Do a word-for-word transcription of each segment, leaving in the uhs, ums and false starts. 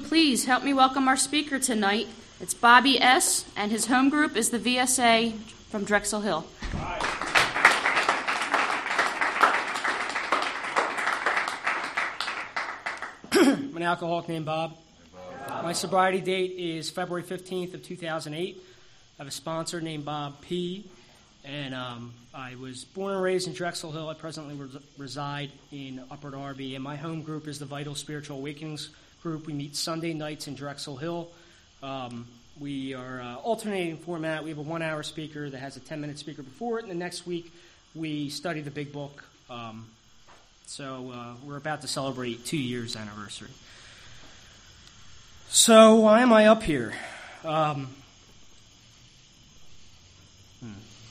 please help me welcome our speaker tonight. It's Bobby S., and his home group is the V S A from Drexel Hill. I'm an alcoholic named Bob. My sobriety date is February fifteenth of two thousand eight. I have a sponsor named Bob P., and um, I was born and raised in Drexel Hill. I presently res- reside in Upper Darby, and my home group is the Vital Spiritual Awakenings group. We meet Sunday nights in Drexel Hill. Um, we are uh, alternating format. We have a one-hour speaker that has a ten-minute speaker before it, and the next week we study the Big Book. Um, so uh, we're about to celebrate two years anniversary. So why am I up here? Um, hmm.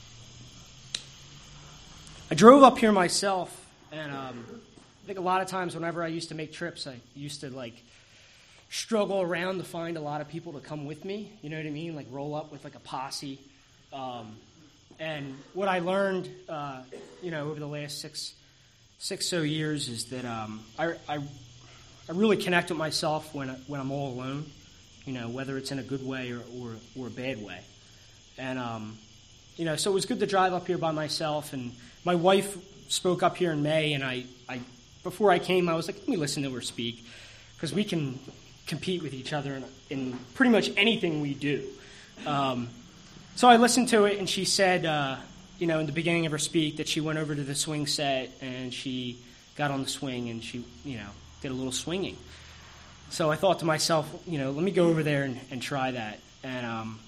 I drove up here myself, and um, I think a lot of times whenever I used to make trips, I used to like struggle around to find a lot of people to come with me. You know what I mean? Like roll up with like a posse. Um, and what I learned, uh, you know, over the last six, six so years is that um, I, I, I really connect with myself when I, when I'm all alone. You know, whether it's in a good way or or, or a bad way. And um, you know, so it was good to drive up here by myself. And my wife spoke up here in May, and I, I before I came, I was like, let me listen to her speak, because we can compete with each other in, in pretty much anything we do. Um, so I listened to it, and she said, uh, you know, in the beginning of her speak, that she went over to the swing set and she got on the swing and she, you know, did a little swinging. So I thought to myself, you know, let me go over there and, and try that. And um,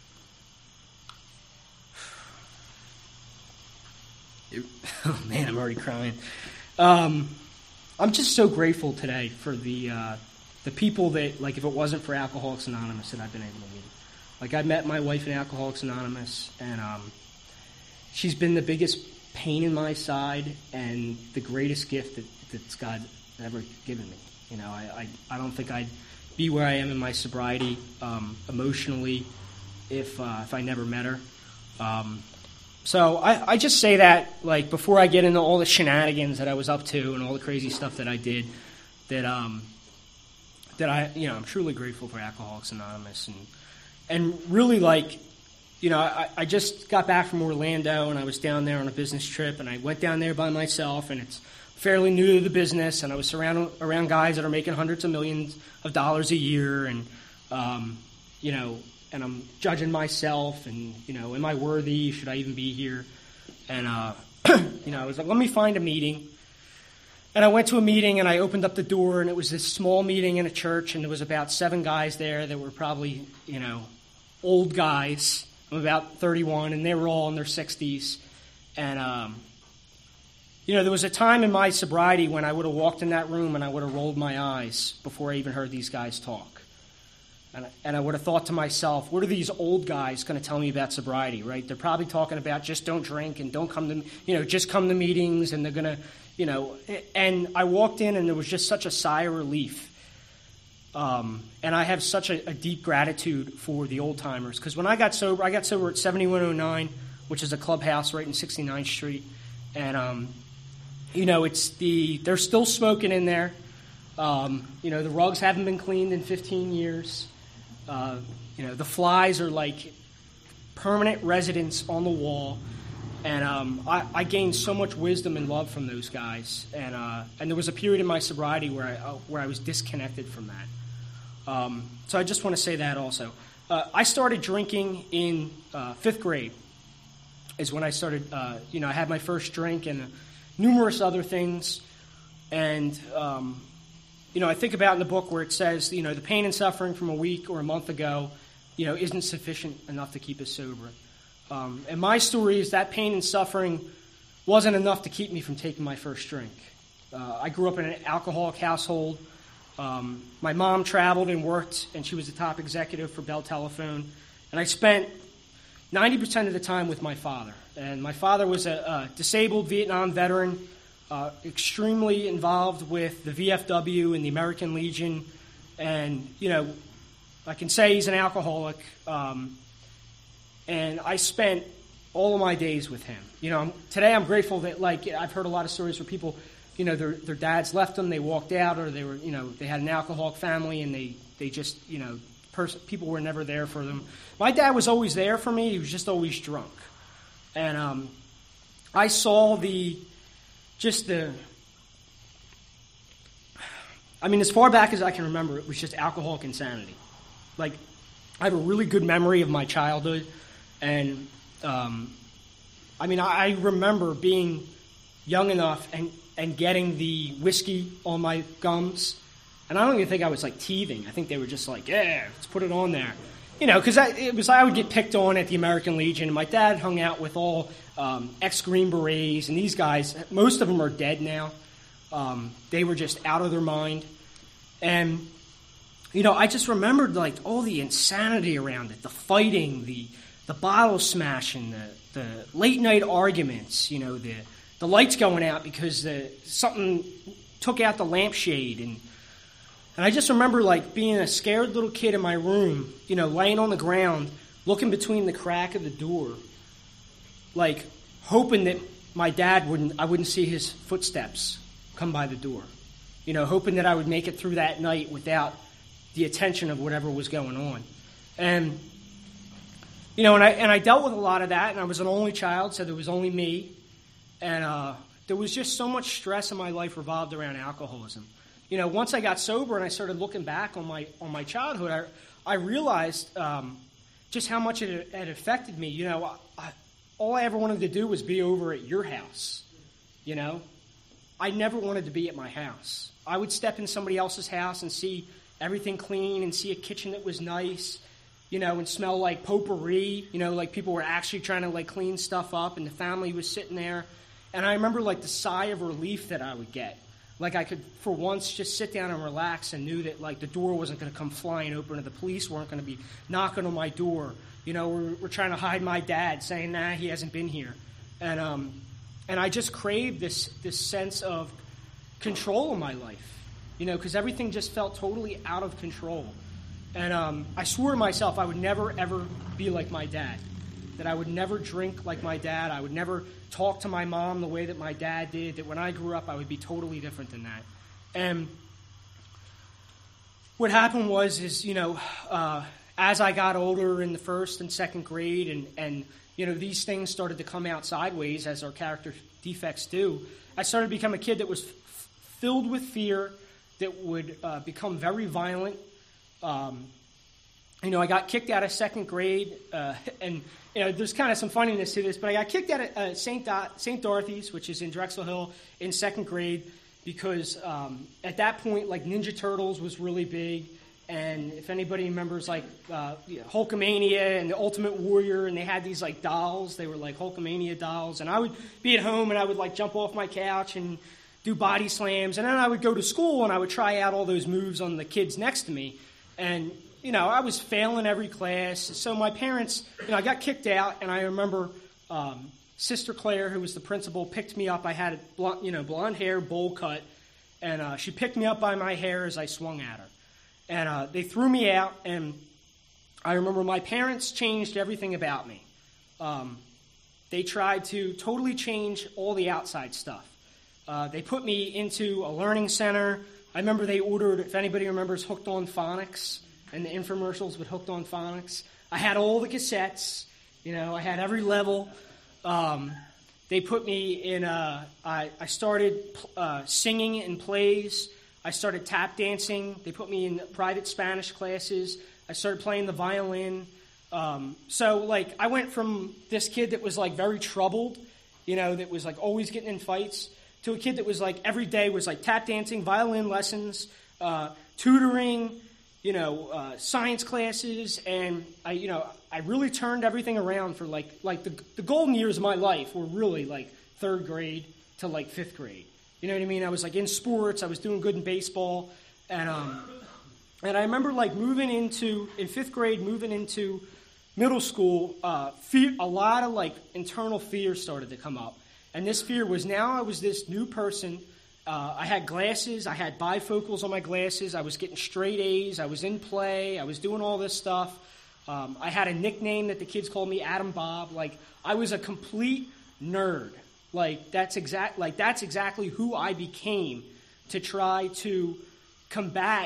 it, oh man, I'm already crying. Um, I'm just so grateful today for the uh, the people that, like, if it wasn't for Alcoholics Anonymous, that I've been able to meet. Like, I met my wife in Alcoholics Anonymous, and um, she's been the biggest pain in my side and the greatest gift that that's God ever given me. You know, I, I, I don't think I'd be where I am in my sobriety um, emotionally if uh, if I never met her. Um, so I, I just say that, like, before I get into all the shenanigans that I was up to and all the crazy stuff that I did, that um that I, you know, I'm truly grateful for Alcoholics Anonymous. And and really, like, you know, I, I just got back from Orlando, and I was down there on a business trip, and I went down there by myself, and it's fairly new to the business, and I was surrounded around guys that are making hundreds of millions of dollars a year, and um, you know, and I'm judging myself, and you know, am I worthy? Should I even be here? And uh, you know, I was like, let me find a meeting. And I went to a meeting, and I opened up the door, and it was this small meeting in a church, and there was about seven guys there that were probably, you know, old guys. I'm about thirty-one, and they were all in their sixties, and um, you know, there was a time in my sobriety when I would have walked in that room and I would have rolled my eyes before I even heard these guys talk. And I, and I would have thought to myself, what are these old guys going to tell me about sobriety, right? They're probably talking about just don't drink and don't come to, you know, just come to meetings, and they're going to, you know, and I walked in and there was just such a sigh of relief. Um, and I have such a, a deep gratitude for the old timers, because when I got sober, I got sober at seventy-one oh nine, which is a clubhouse right in sixty-ninth Street. And, um, you know, it's the, they're still smoking in there. Um, you know, the rugs haven't been cleaned in fifteen years. Uh, you know, the flies are like permanent residents on the wall. And um, I, I gained so much wisdom and love from those guys. And uh, and there was a period in my sobriety where I, uh, where I was disconnected from that. Um, so I just want to say that also. Uh, I started drinking in uh, fifth grade is when I started, uh, you know, I had my first drink, and numerous other things. And, um, you know, I think about in the book where it says, you know, the pain and suffering from a week or a month ago, you know, isn't sufficient enough to keep us sober. Um, and my story is that pain and suffering wasn't enough to keep me from taking my first drink. Uh, I grew up in an alcoholic household. Um, my mom traveled and worked, and she was the top executive for Bell Telephone. And I spent ninety percent of the time with my father. And my father was a, a disabled Vietnam veteran, uh, extremely involved with the V F W and the American Legion. And, you know, I can say he's an alcoholic. Um, and I spent all of my days with him. You know, today I'm grateful that, like, I've heard a lot of stories where people, you know, their their dads left them, they walked out, or they were, you know, they had an alcoholic family and they They just, you know, pers- people were never there for them. My dad was always there for me. He was just always drunk. And um, I saw the, just the, I mean, as far back as I can remember, it was just alcoholic insanity. Like, I have a really good memory of my childhood, and um, I mean, I, I remember being young enough and, and getting the whiskey on my gums, and I don't even think I was, like, teething. I think they were just like, yeah, let's put it on there. You know, because it was I would get picked on at the American Legion, and my dad hung out with all um, ex-Green Berets, and these guys, most of them are dead now. Um, they were just out of their mind. And, you know, I just remembered, like, all the insanity around it, the fighting, the the bottle smashing, the, the late-night arguments, you know, the the lights going out because the, something took out the lampshade. And, and I just remember, like, being a scared little kid in my room, you know, laying on the ground, looking between the crack of the door, like, hoping that my dad wouldn't, I wouldn't see his footsteps come by the door. You know, hoping that I would make it through that night without the attention of whatever was going on. And, you know, and I and I dealt with a lot of that, and I was an only child, so there was only me. And uh, there was just so much stress in my life revolved around alcoholism. You know, once I got sober and I started looking back on my on my childhood, I, I realized um, just how much it had affected me. You know, I, all I ever wanted to do was be over at your house, you know. I never wanted to be at my house. I would step in somebody else's house and see everything clean and see a kitchen that was nice, you know, and smell like potpourri, you know, like people were actually trying to, like, clean stuff up, and the family was sitting there. And I remember, like, the sigh of relief that I would get. Like, I could, for once, just sit down and relax and knew that, like, the door wasn't going to come flying open or the police weren't going to be knocking on my door. You know, we're, we're trying to hide my dad, saying, nah, he hasn't been here. And, um... And I just craved this this sense of control in my life, you know, because everything just felt totally out of control. And um, I swore to myself I would never, ever be like my dad, that I would never drink like my dad, I would never talk to my mom the way that my dad did, that when I grew up I would be totally different than that. And what happened was, is, you know, uh, as I got older in the first and second grade, and, and you know, these things started to come out sideways, as our character defects do, I started to become a kid that was f- filled with fear, that would uh, become very violent. Um, you know, I got kicked out of second grade, uh, and, you know, there's kind of some funniness to this, but I got kicked out of uh, Saint Do- Saint Dorothy's, which is in Drexel Hill, in second grade, because um, at that point, like, Ninja Turtles was really big. And if anybody remembers, like, uh, you know, Hulkamania and the Ultimate Warrior, and they had these, like, dolls. They were, like, Hulkamania dolls. And I would be at home, and I would, like, jump off my couch and do body slams. And then I would go to school, and I would try out all those moves on the kids next to me. And, you know, I was failing every class. So my parents, you know, I got kicked out. And I remember um, Sister Claire, who was the principal, picked me up. I had, blonde, you know, blonde hair, bowl cut. And uh, she picked me up by my hair as I swung at her. And uh, they threw me out, and I remember my parents changed everything about me. Um, they tried to totally change all the outside stuff. Uh, they put me into a learning center. I remember they ordered, if anybody remembers, Hooked on Phonics, and the infomercials with Hooked on Phonics. I had all the cassettes. You know, I had every level. Um, they put me in a, I, I started uh, singing in plays. I started tap dancing. They put me in private Spanish classes. I started playing the violin. Um, so, like, I went from this kid that was, like, very troubled, you know, that was, like, always getting in fights, to a kid that was, like, every day was, like, tap dancing, violin lessons, uh, tutoring, you know, uh, science classes. And, I, you know, I really turned everything around for, like, like the, the golden years of my life were really, like, third grade to, like, fifth grade. You know what I mean? I was, like, in sports. I was doing good in baseball. And um, and I remember, like, moving into, in fifth grade, moving into middle school, uh, fear, a lot of, like, internal fear started to come up. And this fear was, now I was this new person. Uh, I had glasses. I had bifocals on my glasses. I was getting straight A's. I was in play. I was doing all this stuff. Um, I had a nickname that the kids called me Adam Bob. Like, I was a complete nerd. Like, that's exact. Like, that's exactly who I became to try to combat,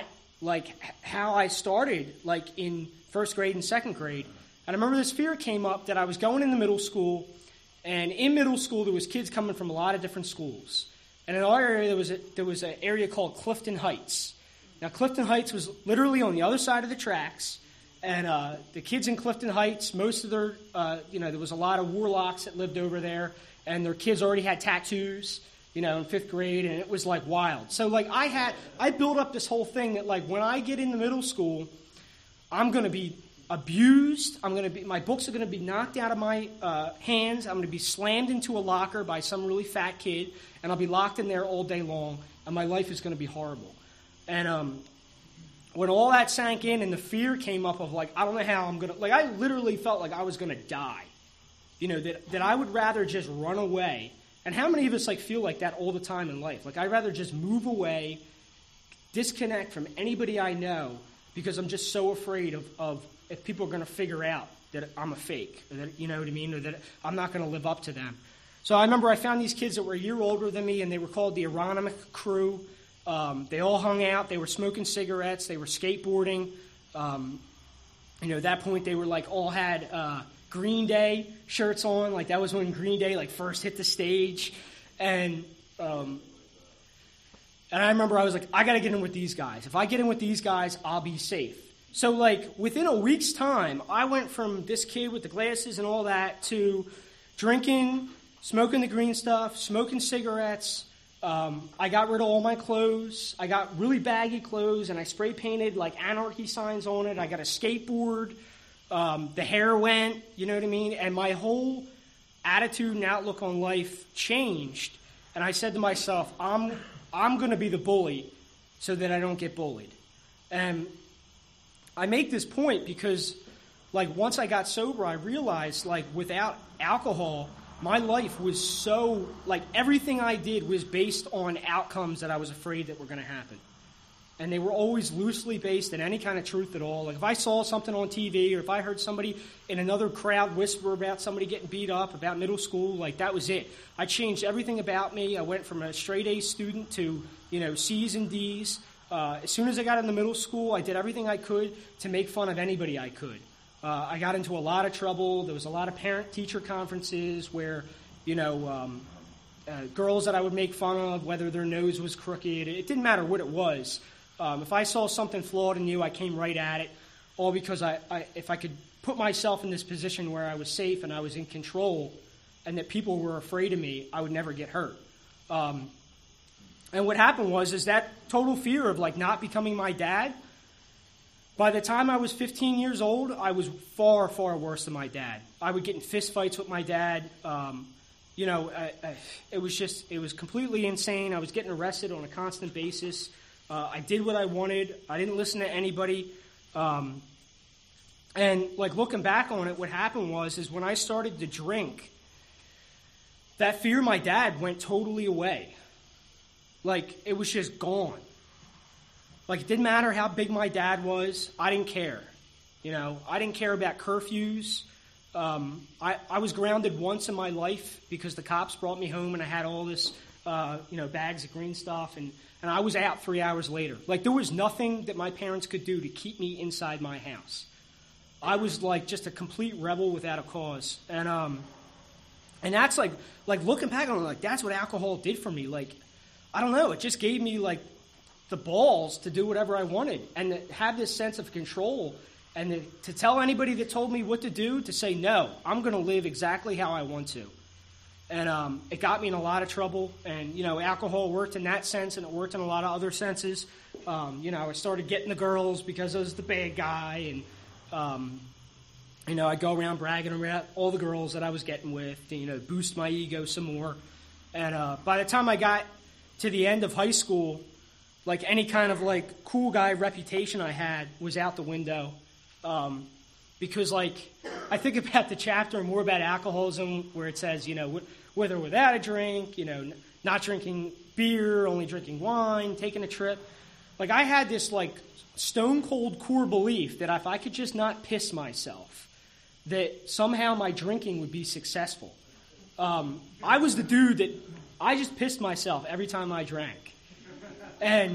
like h- how I started, like in first grade and second grade. And I remember this fear came up that I was going into middle school, and in middle school there was kids coming from a lot of different schools. And in our area there was a, there was an area called Clifton Heights. Now Clifton Heights was literally on the other side of the tracks, and uh, the kids in Clifton Heights, most of their, uh, you know, there was a lot of warlocks that lived over there, and their kids already had tattoos, you know, in fifth grade, and it was like wild. So like I had, I built up this whole thing that like when I get into middle school, I'm going to be abused. I'm going to be, my books are going to be knocked out of my uh, hands. I'm going to be slammed into a locker by some really fat kid, and I'll be locked in there all day long, and my life is going to be horrible. And um, when all that sank in and the fear came up of like, I don't know how I'm going to, like I literally felt like I was going to die. You know, that, that I would rather just run away. And how many of us like feel like that all the time in life? Like I'd rather just move away, disconnect from anybody I know, because I'm just so afraid of, of if people are going to figure out that I'm a fake, or that, you know what I mean, or that I'm not going to live up to them. So I remember I found these kids that were a year older than me, and they were called the Aronimous Crew. Um, they all hung out. They were smoking cigarettes. They were skateboarding. Um, you know, at that point, they were like all had uh, Green Day shirts on. Like that was when Green Day like first hit the stage, and um, and I remember I was like, I got to get in with these guys. If I get in with these guys, I'll be safe. So like within a week's time, I went from this kid with the glasses and all that to drinking, smoking the green stuff, smoking cigarettes. Um, I got rid of all my clothes. I got really baggy clothes, and I spray painted like anarchy signs on it. I got a skateboard. Um, the hair went, you know what I mean? And my whole attitude and outlook on life changed. And I said to myself, I'm I'm going to be the bully so that I don't get bullied. And I make this point because, like, once I got sober, I realized, like, without alcohol, my life was so, like, everything I did was based on outcomes that I was afraid that were going to happen. And they were always loosely based in any kind of truth at all. Like, if I saw something on T V, or if I heard somebody in another crowd whisper about somebody getting beat up, about middle school, like, that was it. I changed everything about me. I went from a straight A student to, you know, C's and D's. Uh, as soon as I got into middle school, I did everything I could to make fun of anybody I could. Uh, I got into a lot of trouble. There was a lot of parent-teacher conferences where, you know, um, uh, girls that I would make fun of, whether their nose was crooked. It didn't matter what it was. Um, if I saw something flawed in you, I came right at it, all because I, I, if I could put myself in this position where I was safe and I was in control and that people were afraid of me, I would never get hurt. Um, and what happened was is that total fear of, like, not becoming my dad. By the time I was fifteen years old, I was far, far worse than my dad. I would get in fist fights with my dad. Um, you know, I, I, it was just, it was completely insane. I was getting arrested on a constant basis. Uh, I did what I wanted. I didn't listen to anybody. Um, and, like, looking back on it, what happened was is when I started to drink, that fear of my dad went totally away. Like, it was just gone. Like, it didn't matter how big my dad was. I didn't care. You know, I didn't care about curfews. Um, I, I was grounded once in my life because the cops brought me home and I had all this, uh, you know, bags of green stuff. And, and I was out three hours later. Like, there was nothing that my parents could do to keep me inside my house. I was, like, just a complete rebel without a cause. And um, and that's, like, like looking back on it, like, that's what alcohol did for me. Like, I don't know. It just gave me, like, the balls to do whatever I wanted and to have this sense of control and to, to tell anybody that told me what to do to say, no, I'm going to live exactly how I want to. And um, it got me in a lot of trouble. And, you know, alcohol worked in that sense and it worked in a lot of other senses. Um, you know, I started getting the girls because I was the bad guy. And, um, you know, I'd go around bragging about all the girls that I was getting with to, you know, boost my ego some more. And uh, by the time I got to the end of high school, like, any kind of, like, cool guy reputation I had was out the window. Um, because, like, I think about the chapter more about alcoholism where it says, you know, with or without a drink, you know, not drinking beer, only drinking wine, taking a trip. Like, I had this, like, stone-cold core belief that if I could just not piss myself, that somehow my drinking would be successful. Um, I was the dude that I just pissed myself every time I drank. And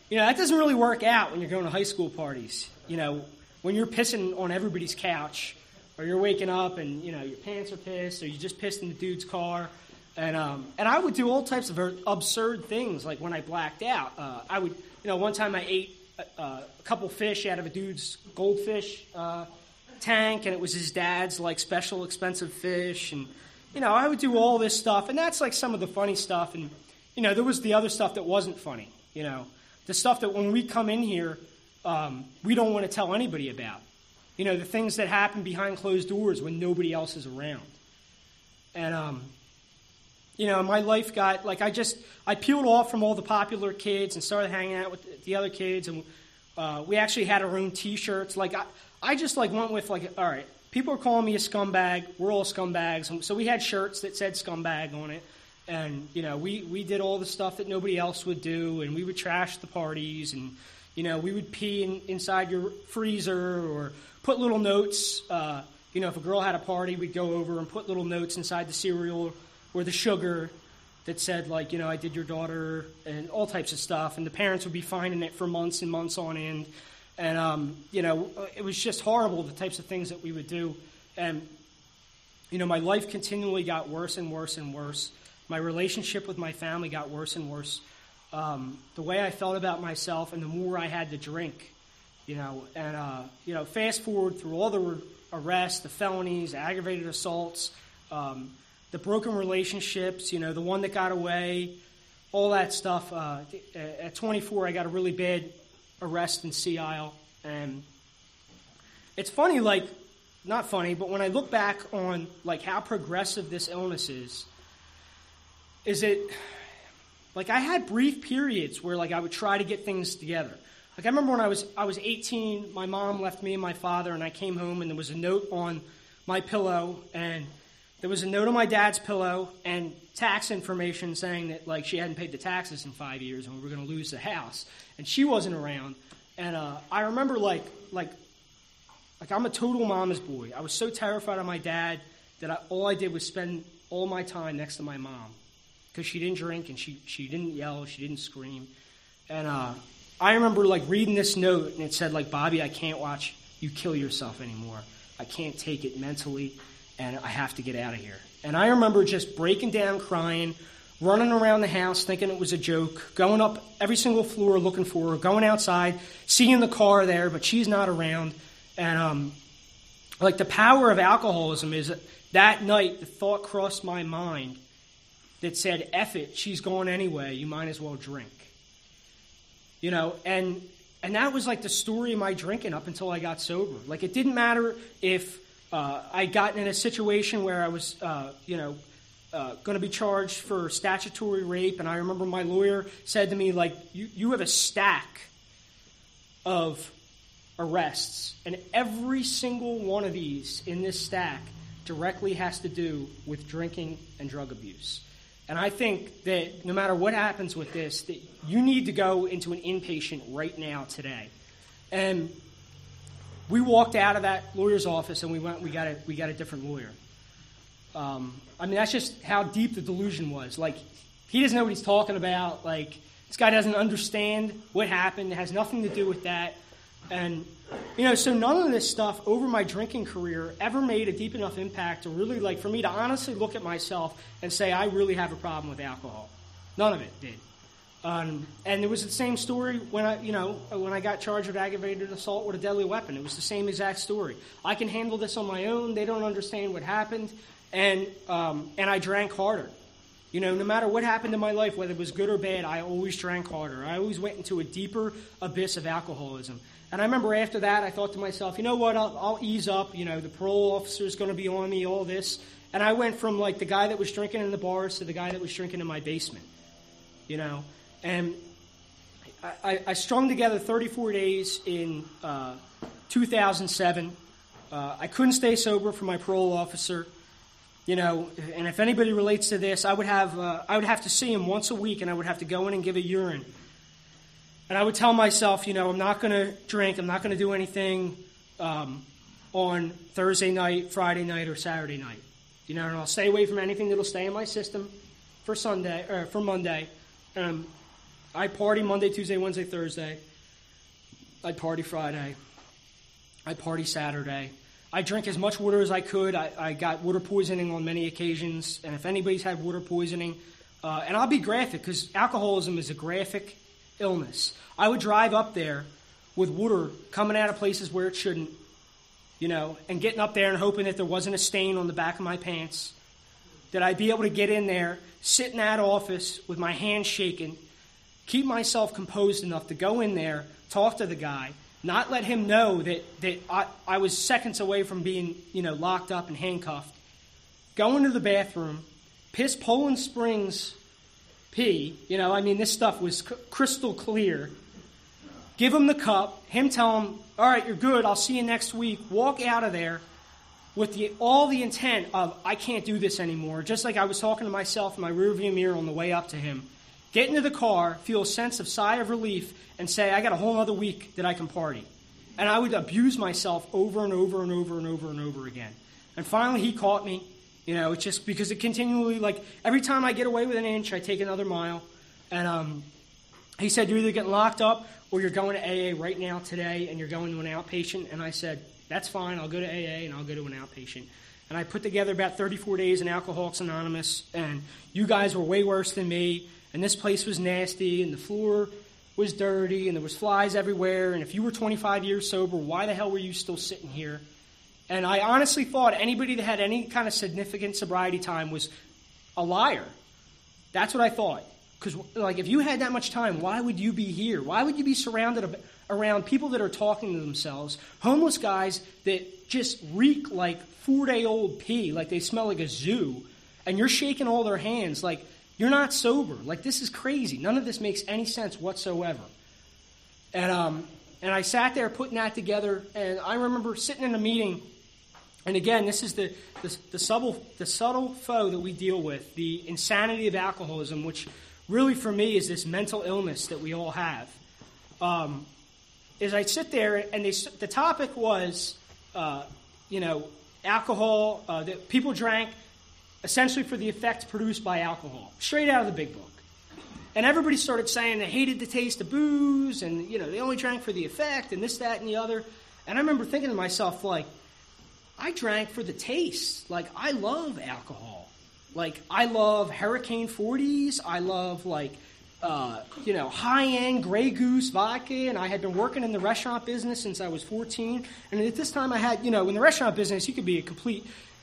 you know, that doesn't really work out when you're going to high school parties. You know, when you're pissing on everybody's couch, or you're waking up and, you know, your pants are pissed, or you just pissed in the dude's car. And um, and I would do all types of absurd things, like when I blacked out. Uh, I would, you know, one time I ate a, a couple fish out of a dude's goldfish uh, tank, and it was his dad's, like, special expensive fish. And, you know, I would do all this stuff, and that's, like, some of the funny stuff. And, you know, there was the other stuff that wasn't funny, you know. The stuff that when we come in here, um, we don't want to tell anybody about. You know, the things that happen behind closed doors when nobody else is around. And, um... You know, my life got, like, I just, I peeled off from all the popular kids and started hanging out with the other kids, and uh, we actually had our own T-shirts. Like, I, I just, like, went with, like, all right, people are calling me a scumbag, we're all scumbags, and so we had shirts that said scumbag on it, and, you know, we, we did all the stuff that nobody else would do, and we would trash the parties, and, you know, we would pee in, inside your freezer, or put little notes, uh, you know, if a girl had a party, we'd go over and put little notes inside the cereal, or the sugar that said, like, you know, I did your daughter, and all types of stuff. And the parents would be finding it for months and months on end. And, um, you know, it was just horrible, the types of things that we would do. And, you know, my life continually got worse and worse and worse. My relationship with my family got worse and worse. Um, the way I felt about myself and the more I had to drink, you know. And, uh, you know, fast forward through all the arrests, the felonies, aggravated assaults, um, the broken relationships, you know, the one that got away, all that stuff. Uh, at twenty-four, I got a really bad arrest in Sea Isle. And it's funny, like, not funny, but when I look back on, like, how progressive this illness is, is it, like, I had brief periods where, like, I would try to get things together. Like, I remember when I was I was eighteen, my mom left me and my father, and I came home, and there was a note on my pillow, and there was a note on my dad's pillow and tax information saying that, like, she hadn't paid the taxes in five years and we were going to lose the house. And she wasn't around. And uh, I remember, like, like, like I'm a total mama's boy. I was so terrified of my dad that I, all I did was spend all my time next to my mom because she didn't drink and she, she didn't yell, she didn't scream. And uh, I remember, like, reading this note, and it said, like, Bobby, I can't watch you kill yourself anymore. I can't take it mentally. And I have to get out of here. And I remember just breaking down, crying, running around the house thinking it was a joke, going up every single floor looking for her, going outside, seeing the car there, but she's not around. And, um, like, the power of alcoholism is that, that night the thought crossed my mind that said, F it, she's gone anyway, you might as well drink. You know, and and that was, like, the story of my drinking up until I got sober. Like, it didn't matter if Uh, I'd gotten in a situation where I was, uh, you know, uh, going to be charged for statutory rape, and I remember my lawyer said to me, like, you, you have a stack of arrests, and every single one of these in this stack directly has to do with drinking and drug abuse. And I think that no matter what happens with this, that you need to go into an inpatient right now today. And we walked out of that lawyer's office and we went. We got a we got a different lawyer. Um, I mean, that's just how deep the delusion was. Like, he doesn't know what he's talking about. Like, this guy doesn't understand what happened. It has nothing to do with that. And you know, so none of this stuff over my drinking career ever made a deep enough impact to really, like, for me to honestly look at myself and say I really have a problem with alcohol. None of it did. Um, and it was the same story when I, you know, when I got charged with aggravated assault with a deadly weapon. It was the same exact story. I can handle this on my own. They don't understand what happened, and um, and I drank harder. You know, no matter what happened in my life, whether it was good or bad, I always drank harder. I always went into a deeper abyss of alcoholism. And I remember after that, I thought to myself, you know what? I'll, I'll ease up. You know, the parole officer is going to be on me. All this, and I went from, like, the guy that was drinking in the bars to the guy that was drinking in my basement. You know. And I, I strung together thirty-four days in uh, two thousand seven. Uh, I couldn't stay sober for my parole officer, you know. And if anybody relates to this, I would have uh, I would have to see him once a week, and I would have to go in and give a urine. And I would tell myself, you know, I'm not going to drink, I'm not going to do anything um, on Thursday night, Friday night, or Saturday night, you know. And I'll stay away from anything that'll stay in my system for Sunday or for Monday. Um, I party Monday, Tuesday, Wednesday, Thursday. I'd party Friday. I'd party Saturday. I drank as much water as I could. I, I got water poisoning on many occasions, and if anybody's had water poisoning, uh, and I'll be graphic because alcoholism is a graphic illness. I would drive up there with water coming out of places where it shouldn't, you know, and getting up there and hoping that there wasn't a stain on the back of my pants, that I'd be able to get in there, sit in that office with my hands shaking, keep myself composed enough to go in there, talk to the guy, not let him know that, that I, I was seconds away from being, you know, locked up and handcuffed, go into the bathroom, piss Poland Springs pee, you know, I mean, this stuff was c- crystal clear, give him the cup, him tell him, all right, you're good, I'll see you next week, walk out of there with the, all the intent of, I can't do this anymore, just like I was talking to myself in my rearview mirror on the way up to him. Get into the car, feel a sense of sigh of relief, and say, I got a whole other week that I can party. And I would abuse myself over and over and over and over and over again. And finally he caught me. You know, it's just because it continually, like, every time I get away with an inch, I take another mile. And um, he said, you're either getting locked up or you're going to A A right now today and you're going to an outpatient. And I said, that's fine, I'll go to A A and I'll go to an outpatient. And I put together about thirty-four days in Alcoholics Anonymous, and you guys were way worse than me, and this place was nasty, and the floor was dirty, and there was flies everywhere, and if you were twenty-five years sober, why the hell were you still sitting here? And I honestly thought anybody that had any kind of significant sobriety time was a liar. That's what I thought. Because, like, if you had that much time, why would you be here? Why would you be surrounded around people that are talking to themselves, homeless guys that just reek like four-day-old pee, like they smell like a zoo, and you're shaking all their hands like you're not sober. Like, this is crazy. None of this makes any sense whatsoever. And um, and I sat there putting that together, and I remember sitting in a meeting, and again, this is the the, the subtle the subtle foe that we deal with, the insanity of alcoholism, which really for me is this mental illness that we all have. Um, is I sit there, and they, the topic was, uh, you know, alcohol, uh, that people drank essentially for the effect produced by alcohol, straight out of the big book. And everybody started saying they hated the taste of booze, and, you know, they only drank for the effect, and this, that, and the other. And I remember thinking to myself, like, I drank for the taste. Like, I love alcohol. Like, I love Hurricane forties. I love, like, uh, you know, high-end Grey Goose vodka, and I had been working in the restaurant business since I was fourteen. And at this time I had, you know, in the restaurant business, you could be a complete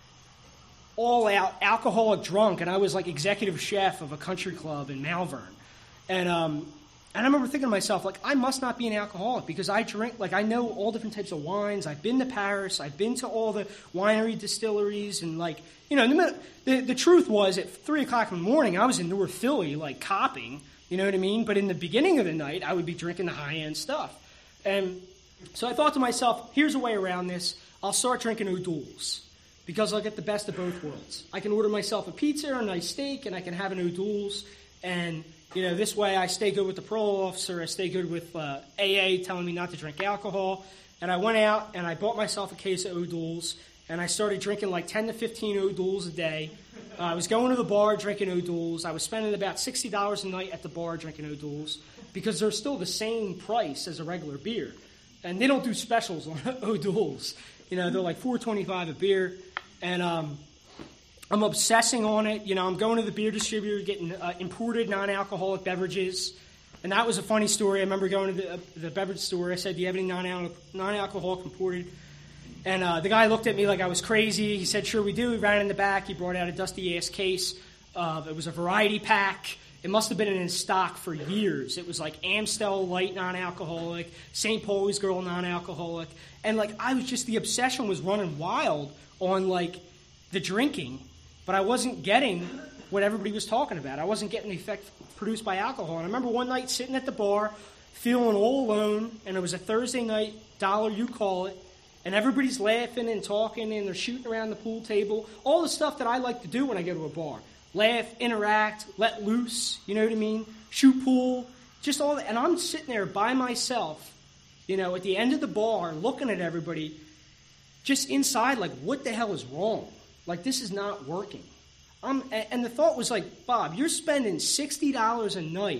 all-out alcoholic drunk, and I was, like, executive chef of a country club in Malvern. And um, and I remember thinking to myself, like, I must not be an alcoholic because I drink, like, I know all different types of wines. I've been to Paris. I've been to all the winery distilleries. And, like, you know, the, the, the truth was at three o'clock in the morning, I was in North Philly, like, copping. You know what I mean? But in the beginning of the night, I would be drinking the high-end stuff. And so I thought to myself, here's a way around this. I'll start drinking O'Doul's because I'll get the best of both worlds. I can order myself a pizza or a nice steak, and I can have an O'Doul's. And, you know, this way I stay good with the parole officer. I stay good with uh, A A telling me not to drink alcohol. And I went out and I bought myself a case of O'Doul's, and I started drinking like ten to fifteen O'Doul's a day. Uh, I was going to the bar drinking O'Doul's. I was spending about sixty dollars a night at the bar drinking O'Doul's because they're still the same price as a regular beer. And they don't do specials on O'Doul's. You know, they're like four twenty-five a beer. And um, I'm obsessing on it. You know, I'm going to the beer distributor, getting uh, imported non-alcoholic beverages. And that was a funny story. I remember going to the, uh, the beverage store. I said, do you have any non-al- non-alcoholic imported? And uh, the guy looked at me like I was crazy. He said, sure we do. He ran in the back. He brought out a dusty-ass case. Uh, it was a variety pack. It must have been in stock for years. It was like Amstel Light non-alcoholic, Saint Paul's Girl non-alcoholic. And, like, I was just, the obsession was running wild on, like, the drinking. But I wasn't getting what everybody was talking about. I wasn't getting the effect produced by alcohol. And I remember one night sitting at the bar, feeling all alone, and it was a Thursday night, dollar you call it, and everybody's laughing and talking, and they're shooting around the pool table. All the stuff that I like to do when I go to a bar. Laugh, interact, let loose, you know what I mean? Shoot pool, just all that. And I'm sitting there by myself, you know, at the end of the bar, looking at everybody, just inside, like, what the hell is wrong? Like, this is not working. Um, and the thought was like, Bob, you're spending sixty dollars a night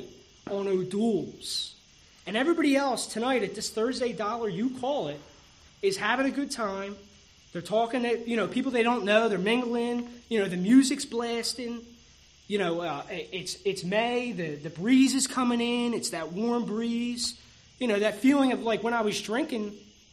on O'Doul's. And everybody else tonight at this Thursday dollar, you call it, is having a good time. They're talking to, you know, people they don't know. They're mingling. You know, the music's blasting. You know, uh, it's it's May. The, the breeze is coming in. It's that warm breeze. You know, that feeling of like when I was drinking,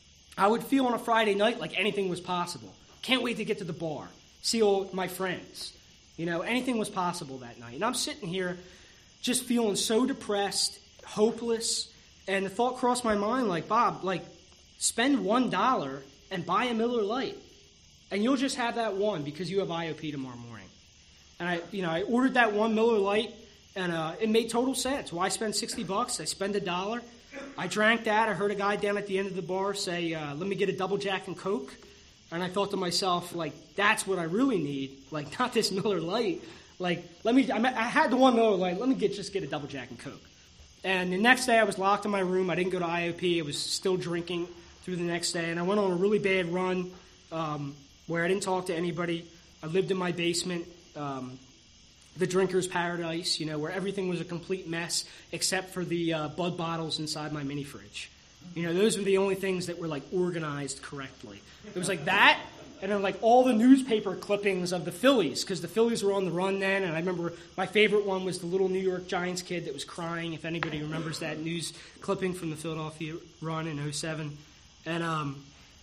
I would feel on a Friday night like anything was possible. Can't wait to get to the bar. See all my friends. You know, anything was possible that night. And I'm sitting here just feeling so depressed, hopeless. And the thought crossed my mind like, Bob, like, spend one dollar and buy a Miller Lite. And you'll just have that one because you have I O P tomorrow morning. And I, you know, I ordered that one Miller Lite, and uh, it made total sense. Why spend sixty bucks? I spend a dollar. I drank that. I heard a guy down at the end of the bar say, uh, let me get a double Jack and Coke. And I thought to myself, like, that's what I really need. Like, not this Miller Lite. Like, let me, I, I had the one Miller Lite. Let me get just get a double Jack and Coke. And the next day I was locked in my room. I didn't go to I O P. I was still drinking through the next day. And I went on a really bad run um, where I didn't talk to anybody. I lived in my basement, um, the drinker's paradise, you know, where everything was a complete mess except for the uh, Bud bottles inside my mini fridge. You know, those were the only things that were, like, organized correctly. It was like that, and then, like, all the newspaper clippings of the Phillies, because the Phillies were on the run then, and I remember my favorite one was the little New York Giants kid that was crying, if anybody remembers that news clipping from the Philadelphia run in oh seven. And, um,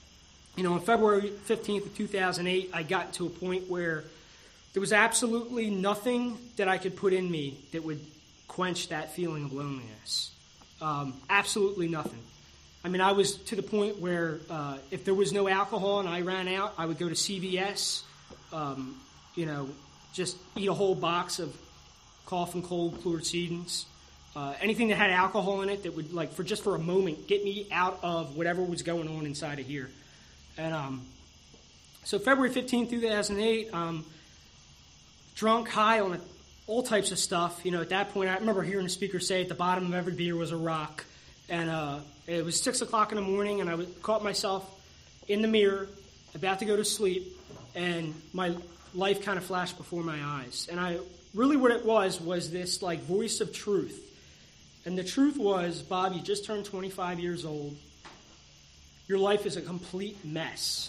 you know, on February fifteenth of two thousand eight, I got to a point where there was absolutely nothing that I could put in me that would quench that feeling of loneliness. Um, absolutely nothing. I mean, I was to the point where uh, if there was no alcohol and I ran out, I would go to C V S, um, you know, just eat a whole box of cough and cold Chlorcidins. Uh, anything that had alcohol in it that would, like, for just for a moment, get me out of whatever was going on inside of here. And um, so February fifteenth, two thousand eight, um, drunk, high on all types of stuff. You know, at that point, I remember hearing the speaker say at the bottom of every beer was a rock. And uh, it was six o'clock in the morning, and I was, caught myself in the mirror, about to go to sleep, and my life kind of flashed before my eyes. And I really what it was was this, like, voice of truth. And the truth was, Bob, you just turned twenty-five years old. Your life is a complete mess.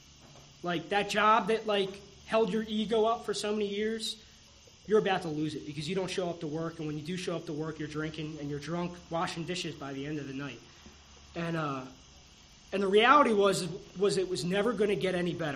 Like, that job that, like, held your ego up for so many years, you're about to lose it because you don't show up to work, and when you do show up to work, you're drinking and you're drunk, washing dishes by the end of the night. And uh, and the reality was was it was never going to get any better.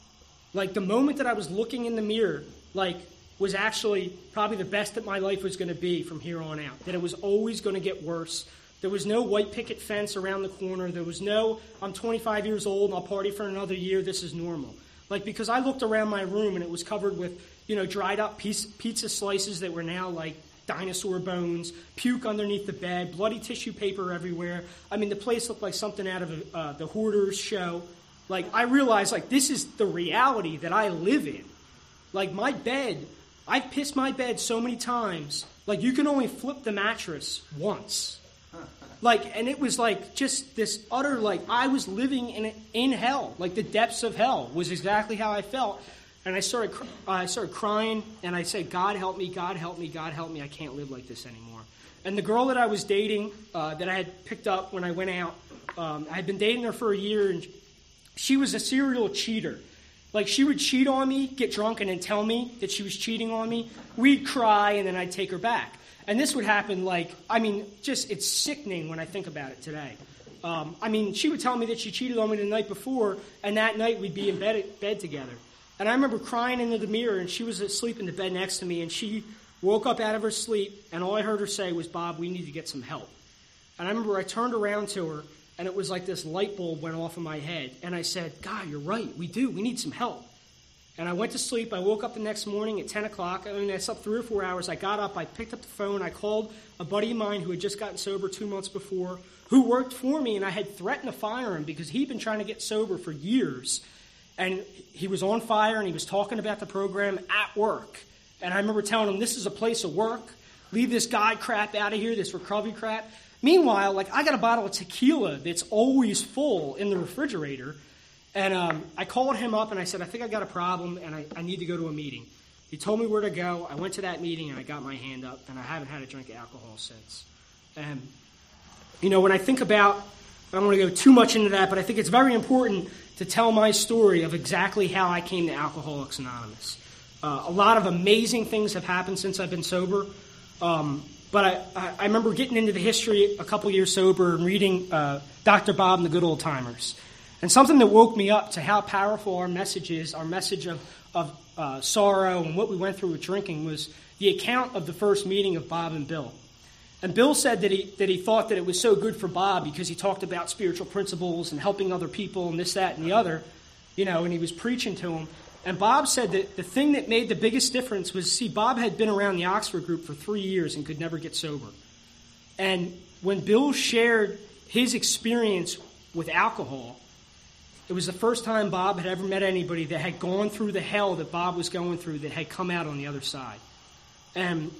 Like, the moment that I was looking in the mirror, like, was actually probably the best that my life was going to be from here on out. That it was always going to get worse. There was no white picket fence around the corner. There was no, I'm twenty-five years old and I'll party for another year. This is normal. Like, because I looked around my room and it was covered with, you know, dried up piece, pizza slices that were now like dinosaur bones, puke underneath the bed, bloody tissue paper everywhere. I mean, the place looked like something out of uh, the Hoarders show. Like, I realized, like, this is the reality that I live in. Like, my bed, I've pissed my bed so many times. Like, you can only flip the mattress once. Like, and it was like just this utter, like, I was living in in hell. Like, the depths of hell was exactly how I felt. And I started, uh, I started crying, and I said, God help me, God help me, God help me. I can't live like this anymore. And the girl that I was dating, uh, that I had picked up when I went out, um, I had been dating her for a year, and she was a serial cheater. Like, she would cheat on me, get drunk, and then tell me that she was cheating on me. We'd cry, and then I'd take her back. And this would happen, like, I mean, just, it's sickening when I think about it today. Um, I mean, she would tell me that she cheated on me the night before, and that night we'd be in bed, bed together. And I remember crying into the mirror, and she was asleep in the bed next to me, and she woke up out of her sleep, and all I heard her say was, Bob, we need to get some help. And I remember I turned around to her, and it was like this light bulb went off in my head. And I said, God, you're right, we do, we need some help. And I went to sleep. I woke up the next morning at ten o'clock. I mean, I slept three or four hours. I got up. I picked up the phone. I called a buddy of mine who had just gotten sober two months before, who worked for me, and I had threatened to fire him because he'd been trying to get sober for years. And he was on fire, and he was talking about the program at work. And I remember telling him, this is a place of work. Leave this guy crap out of here, this recovery crap. Meanwhile, like, I got a bottle of tequila that's always full in the refrigerator. And um, I called him up and I said, I think I got a problem and I, I need to go to a meeting. He told me where to go. I went to that meeting, and I got my hand up, and I haven't had a drink of alcohol since. And, you know, when I think about, I don't want to go too much into that, but I think it's very important to tell my story of exactly how I came to Alcoholics Anonymous. Uh, a lot of amazing things have happened since I've been sober, um, but I, I, I remember getting into the history a couple years sober and reading uh, Doctor Bob and the Good Old Timers. And something that woke me up to how powerful our message is, our message of, of uh, sorrow and what we went through with drinking, was the account of the first meeting of Bob and Bill. And Bill said that he that he thought that it was so good for Bob because he talked about spiritual principles and helping other people and this, that, and the other, you know, and he was preaching to him. And Bob said that the thing that made the biggest difference was, see, Bob had been around the Oxford group for three years and could never get sober. And when Bill shared his experience with alcohol, it was the first time Bob had ever met anybody that had gone through the hell that Bob was going through that had come out on the other side. And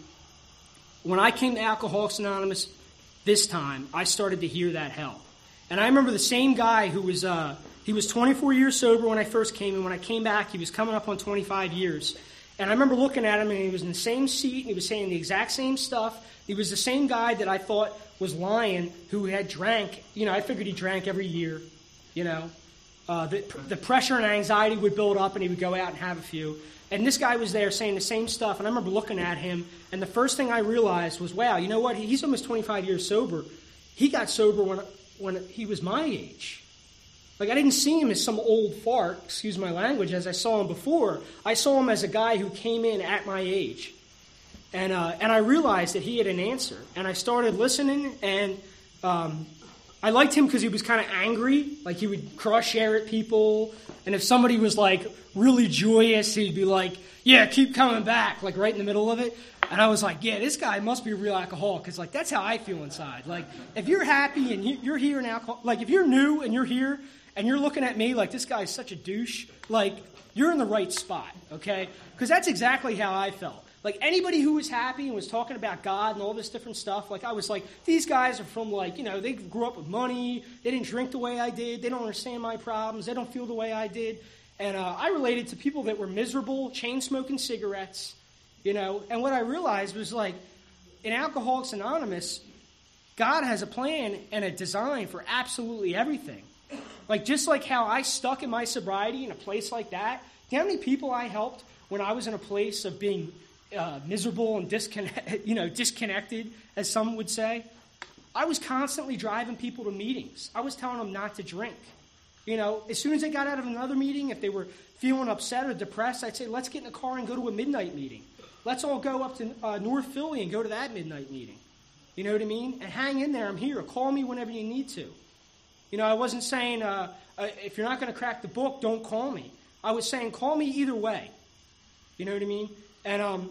when I came to Alcoholics Anonymous this time, I started to hear that hell. And I remember the same guy who was, uh, he was twenty-four years sober when I first came, and when I came back, he was coming up on twenty-five years. And I remember looking at him, and he was in the same seat, and he was saying the exact same stuff. He was the same guy that I thought was lying, who had drank. You know, I figured he drank every year, you know. Uh, the, the pressure and anxiety would build up, and he would go out and have a few. And this guy was there saying the same stuff, and I remember looking at him, and the first thing I realized was, wow, you know what? He's almost twenty-five years sober. He got sober when when he was my age. Like, I didn't see him as some old fart, excuse my language, as I saw him before. I saw him as a guy who came in at my age. And uh, and I realized that he had an answer. And I started listening, and um, I liked him because he was kind of angry. Like, he would cross-share at people. And if somebody was, like, really joyous, he'd be like, yeah, keep coming back, like, right in the middle of it. And I was like, yeah, this guy must be a real alcoholic, because, like, that's how I feel inside. Like, if you're happy and you're here in alcohol, like, if you're new and you're here and you're looking at me like this guy's such a douche, like, you're in the right spot, okay? Because that's exactly how I felt. Like, anybody who was happy and was talking about God and all this different stuff, like, I was like, these guys are from, like, you know, they grew up with money, they didn't drink the way I did, they don't understand my problems, they don't feel the way I did. And uh, I related to people that were miserable, chain-smoking cigarettes, you know. And what I realized was, like, in Alcoholics Anonymous, God has a plan and a design for absolutely everything. Like, just like how I stuck in my sobriety in a place like that, do you know how many people I helped when I was in a place of being uh, miserable and disconnect, you know, disconnected, as some would say? I was constantly driving people to meetings. I was telling them not to drink. You know, as soon as they got out of another meeting, if they were feeling upset or depressed, I'd say, let's get in a car and go to a midnight meeting. Let's all go up to uh, North Philly and go to that midnight meeting. You know what I mean? And hang in there. I'm here. Call me whenever you need to. You know, I wasn't saying, uh, uh, if you're not going to crack the book, don't call me. I was saying, call me either way. You know what I mean? And, um,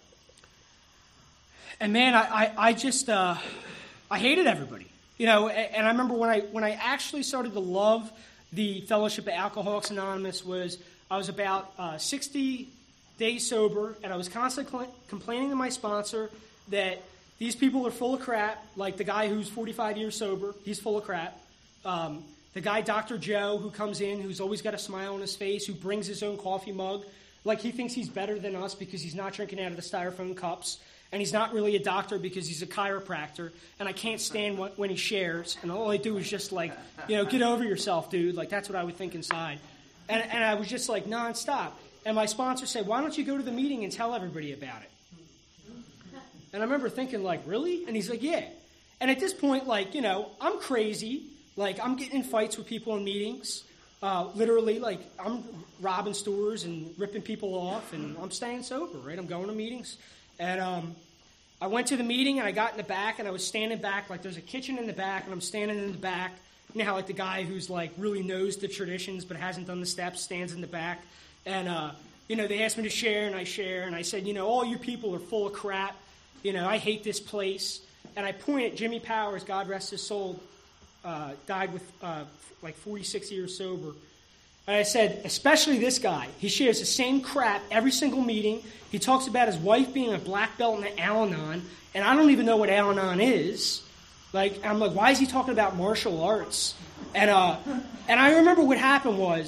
and man, I, I, I just, uh, I hated everybody. You know, and, and I remember when I when I actually started to love the Fellowship of Alcoholics Anonymous was, I was about uh, sixty days sober, and I was constantly cl- complaining to my sponsor that these people are full of crap, like the guy who's forty-five years sober, he's full of crap. Um, the guy, Doctor Joe, who comes in, who's always got a smile on his face, who brings his own coffee mug, like he thinks he's better than us because he's not drinking out of the styrofoam cups, and he's not really a doctor because he's a chiropractor, and I can't stand what, when he shares, and all I do is just like, you know, get over yourself, dude. Like, that's what I would think inside. And, and I was just like, nonstop. And my sponsor said, why don't you go to the meeting and tell everybody about it? And I remember thinking, like, really? And he's like, yeah. And at this point, like, you know, I'm crazy. Like, I'm getting in fights with people in meetings. Uh, literally, like, I'm robbing stores and ripping people off, and I'm staying sober, right? I'm going to meetings. And um, I went to the meeting, and I got in the back, and I was standing back. Like, there's a kitchen in the back, and I'm standing in the back. You know how, like, the guy who's, like, really knows the traditions but hasn't done the steps stands in the back. And, uh, you know, they asked me to share, and I share. And I said, you know, all you people are full of crap. You know, I hate this place. And I point at Jimmy Powers, God rest his soul, uh, died with, uh, like, forty-six years sober. And I said, especially this guy. He shares the same crap every single meeting. He talks about his wife being a black belt in Al-Anon, and I don't even know what Al-Anon is. Like, I'm like, why is he talking about martial arts? And uh, and I remember what happened was,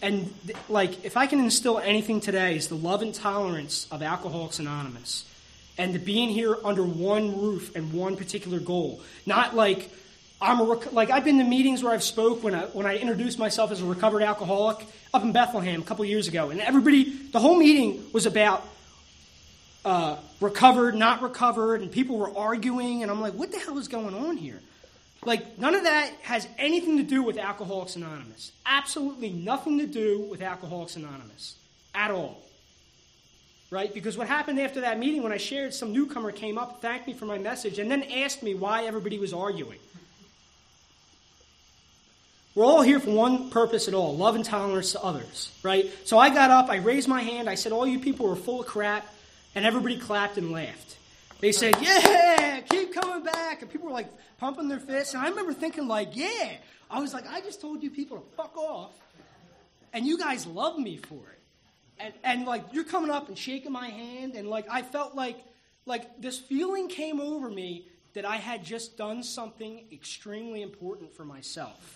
and th- like, if I can instill anything today, is the love and tolerance of Alcoholics Anonymous, and to being here under one roof and one particular goal. Not like I'm a rec- like I've been to meetings where I've spoke when I when I introduced myself as a recovered alcoholic up in Bethlehem a couple years ago, and everybody, the whole meeting was about uh, recovered, not recovered, and people were arguing, and I'm like, what the hell is going on here? Like, none of that has anything to do with Alcoholics Anonymous. Absolutely nothing to do with Alcoholics Anonymous at all. Right? Because what happened after that meeting, when I shared, some newcomer came up, thanked me for my message, and then asked me why everybody was arguing. We're all here for one purpose at all, love and tolerance to others, right? So I got up, I raised my hand, I said, all you people are full of crap, and everybody clapped and laughed. They said, yeah, keep coming back, and people were like pumping their fists, and I remember thinking like, yeah. I was like, I just told you people to fuck off, and you guys love me for it. And, and like, you're coming up and shaking my hand, and like, I felt like, like this feeling came over me that I had just done something extremely important for myself.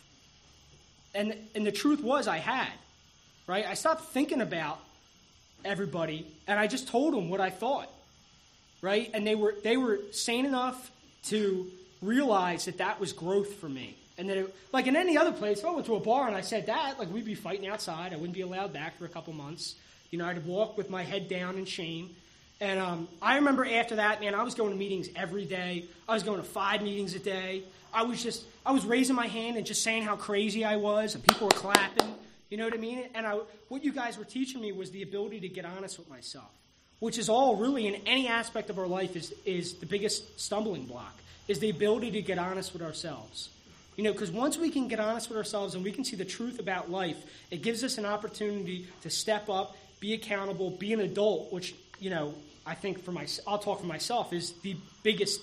And and the truth was I had, right? I stopped thinking about everybody, and I just told them what I thought, right? And they were they were sane enough to realize that that was growth for me. And that, it, like in any other place, if I went to a bar and I said that, like we'd be fighting outside. I wouldn't be allowed back for a couple months. You know, I'd walk with my head down in shame. And um, I remember after that, man, I was going to meetings every day. I was going to five meetings a day. I was just, I was raising my hand and just saying how crazy I was, and people were clapping. You know what I mean? And I, what you guys were teaching me was the ability to get honest with myself, which is all really in any aspect of our life is, is the biggest stumbling block, is the ability to get honest with ourselves. You know, because once we can get honest with ourselves and we can see the truth about life, it gives us an opportunity to step up, be accountable, be an adult, which, you know, I think for my, I'll talk for myself, is the biggest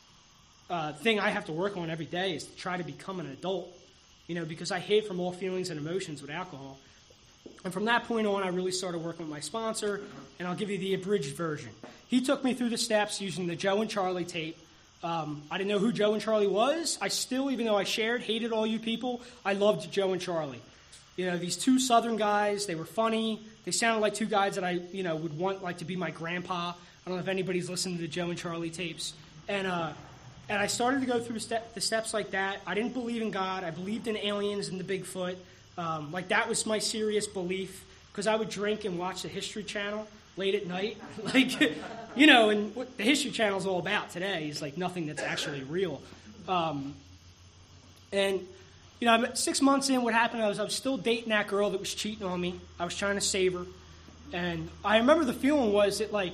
uh, thing I have to work on every day is to try to become an adult, you know, because I hid from all feelings and emotions with alcohol. And from that point on, I really started working with my sponsor, and I'll give you the abridged version. He took me through the steps using the Joe and Charlie tape. Um, I didn't know who Joe and Charlie was. I still, even though I shared, hated all you people, I loved Joe and Charlie. You know, these two Southern guys, they were funny. They sounded like two guys that I, you know, would want like to be my grandpa. I don't know if anybody's listened to the Joe and Charlie tapes. And uh, and I started to go through step, the steps like that. I didn't believe in God. I believed in aliens and the Bigfoot. Um, like that was my serious belief, because I would drink and watch the History Channel late at night. Like, you know, and what the History Channel is all about today is like nothing that's actually real. Um, and, you know, six months in, what happened, I was, I was still dating that girl that was cheating on me. I was trying to save her. And I remember the feeling was that, like,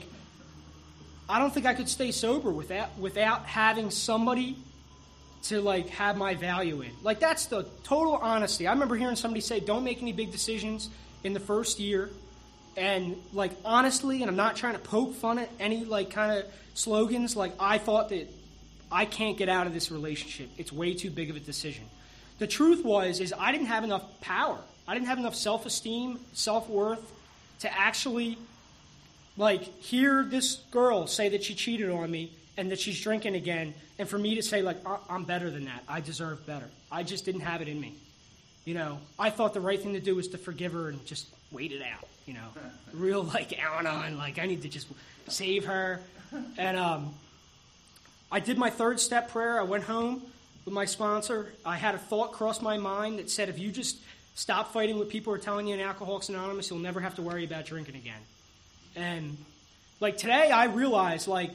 I don't think I could stay sober without without having somebody to, like, have my value in. Like, that's the total honesty. I remember hearing somebody say, don't make any big decisions in the first year. And, like, honestly, and I'm not trying to poke fun at any, like, kind of slogans, like, I thought that I can't get out of this relationship. It's way too big of a decision. The truth was, is I didn't have enough power. I didn't have enough self-esteem, self-worth to actually, like, hear this girl say that she cheated on me and that she's drinking again, and for me to say, like, I'm better than that. I deserve better. I just didn't have it in me. You know, I thought the right thing to do was to forgive her and just wait it out, you know. Real, like, Al-Anon, like, I need to just save her. And um, I did my third step prayer. I went home with my sponsor. I had a thought cross my mind that said, if you just stop fighting what people are telling you in Alcoholics Anonymous, you'll never have to worry about drinking again. And, like, today I realize, like,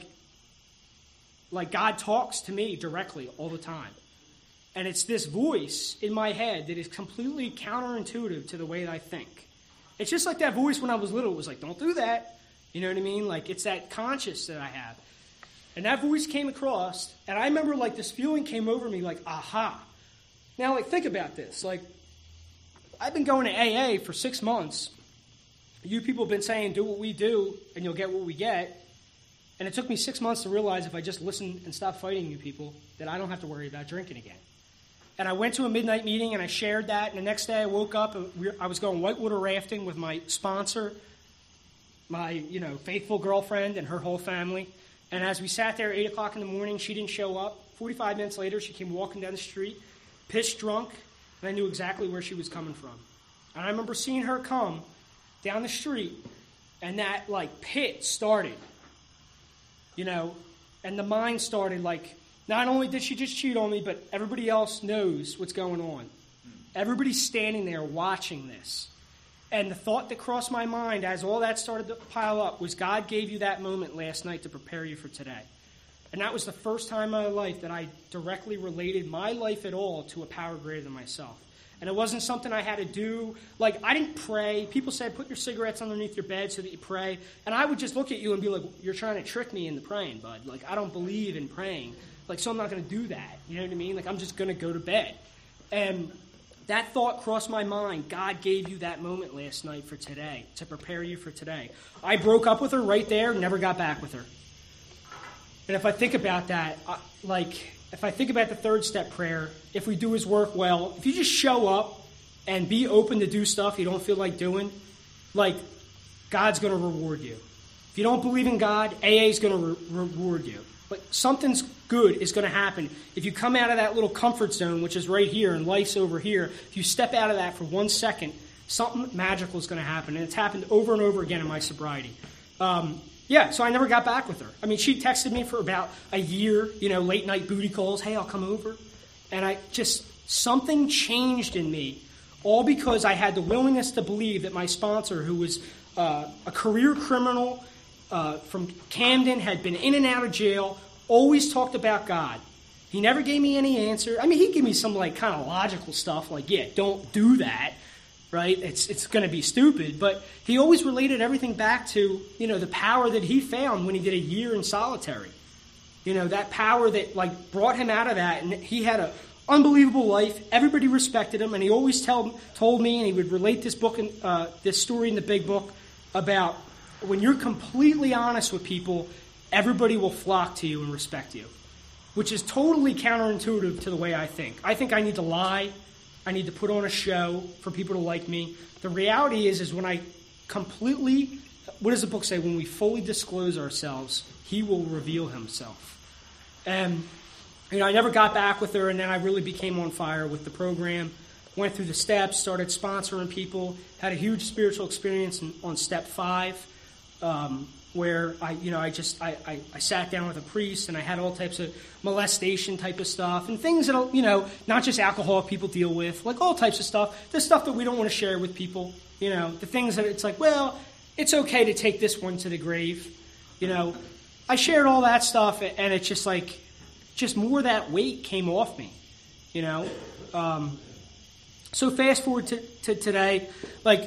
like God talks to me directly all the time. And it's this voice in my head that is completely counterintuitive to the way that I think. It's just like that voice when I was little. It was like, don't do that. You know what I mean? Like, it's that conscious that I have. And that voice came across, and I remember, like, this feeling came over me, like, aha. Now, like, think about this. Like, I've been going to A A for six months. You people have been saying, do what we do, and you'll get what we get. And it took me six months to realize if I just listen and stop fighting you people, that I don't have to worry about drinking again. And I went to a midnight meeting, and I shared that. And the next day I woke up, and we were, I was going whitewater rafting with my sponsor, my, you know, faithful girlfriend, and her whole family. And as we sat there at eight o'clock in the morning, she didn't show up. forty-five minutes later, she came walking down the street, pissed drunk, and I knew exactly where she was coming from. And I remember seeing her come down the street, and that, like, pit started, you know, and the mind started, like, not only did she just cheat on me, but everybody else knows what's going on. Everybody's standing there watching this. And the thought that crossed my mind as all that started to pile up was God gave you that moment last night to prepare you for today. And that was the first time in my life that I directly related my life at all to a power greater than myself. And it wasn't something I had to do. Like, I didn't pray. People said, put your cigarettes underneath your bed so that you pray. And I would just look at you and be like, you're trying to trick me into praying, bud. Like, I don't believe in praying. Like, so I'm not going to do that. You know what I mean? Like, I'm just going to go to bed. And that thought crossed my mind. God gave you that moment last night for today, to prepare you for today. I broke up with her right there, never got back with her. And if I think about that, I, like... If I think about the third step prayer, if we do his work well, if you just show up and be open to do stuff you don't feel like doing, like, God's going to reward you. If you don't believe in God, A A is going to re- reward you. But something's good is going to happen. If you come out of that little comfort zone, which is right here, and life's over here, if you step out of that for one second, something magical is going to happen. And it's happened over and over again in my sobriety. Um, Yeah, so I never got back with her. I mean, she texted me for about a year, you know, late night booty calls. Hey, I'll come over. And I just, something changed in me, all because I had the willingness to believe that my sponsor, who was uh, a career criminal uh, from Camden, had been in and out of jail, always talked about God. He never gave me any answer. I mean, he gave me some, like, kind of logical stuff, like, yeah, don't do that. Right? It's it's going to be stupid. But he always related everything back to, you know, the power that he found when he did a year in solitary. You know, that power that, like, brought him out of that. And he had an unbelievable life. Everybody respected him. And he always tell, told me, and he would relate this book, in, uh, this story in the big book, about when you're completely honest with people, everybody will flock to you and respect you. Which is totally counterintuitive to the way I think. I think I need to lie. I need to put on a show for people to like me. The reality is, is when I completely, what does the book say? When we fully disclose ourselves, he will reveal himself. And, you know, I never got back with her, and then I really became on fire with the program. Went through the steps, started sponsoring people, had a huge spiritual experience in, on step five, um, where I, you know, I just, I, I, I sat down with a priest, and I had all types of molestation type of stuff, and things that, you know, not just alcoholic people deal with, like all types of stuff, the stuff that we don't want to share with people, you know, the things that it's like, well, it's okay to take this one to the grave, you know. I shared all that stuff, and it's just like, just more of that weight came off me, you know. Um, so fast forward to, to today, like,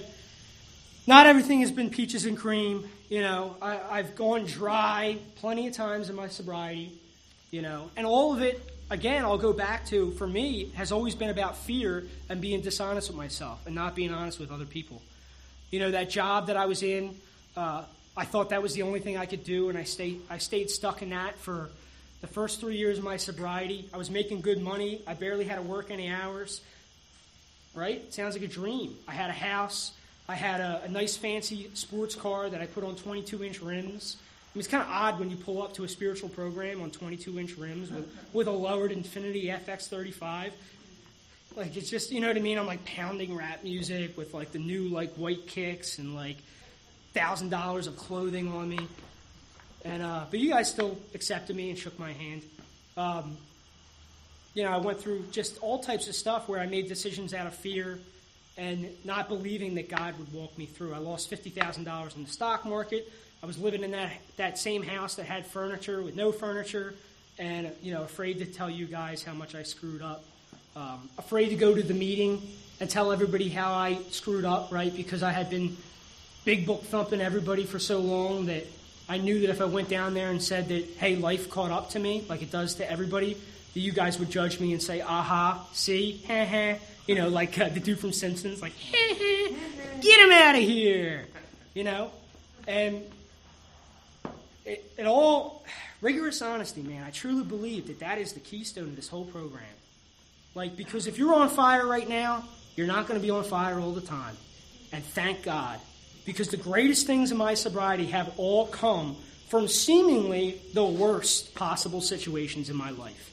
not everything has been peaches and cream. You know, I, I've gone dry plenty of times in my sobriety, you know, and all of it, again, I'll go back to, for me, has always been about fear and being dishonest with myself and not being honest with other people. You know, that job that I was in, uh, I thought that was the only thing I could do, and I stayed, I stayed stuck in that for the first three years of my sobriety. I was making good money. I barely had to work any hours, right? Sounds like a dream. I had a house. I had a, a nice fancy sports car that I put on twenty-two inch rims. I mean, it's kind of odd when you pull up to a spiritual program on twenty-two inch rims with, with a lowered Infiniti F X thirty-five. Like, it's just, you know what I mean? I'm, like, pounding rap music with, like, the new, like, white kicks and, like, one thousand dollars of clothing on me. And uh, but you guys still accepted me and shook my hand. Um, you know, I went through just all types of stuff where I made decisions out of fear and not believing that God would walk me through. I lost fifty thousand dollars in the stock market. I was living in that that same house that had furniture with no furniture, and, you know, afraid to tell you guys how much I screwed up. Um, afraid to go to the meeting and tell everybody how I screwed up, right? Because I had been big book thumping everybody for so long that I knew that if I went down there and said that, hey, life caught up to me, like it does to everybody, that you guys would judge me and say, aha, see, heh heh. You know, like uh, the dude from Simpsons, like, get him out of here, you know? And it, it all, rigorous honesty, man, I truly believe that that is the keystone of this whole program. Like, because if you're on fire right now, you're not going to be on fire all the time. And thank God. Because the greatest things in my sobriety have all come from seemingly the worst possible situations in my life.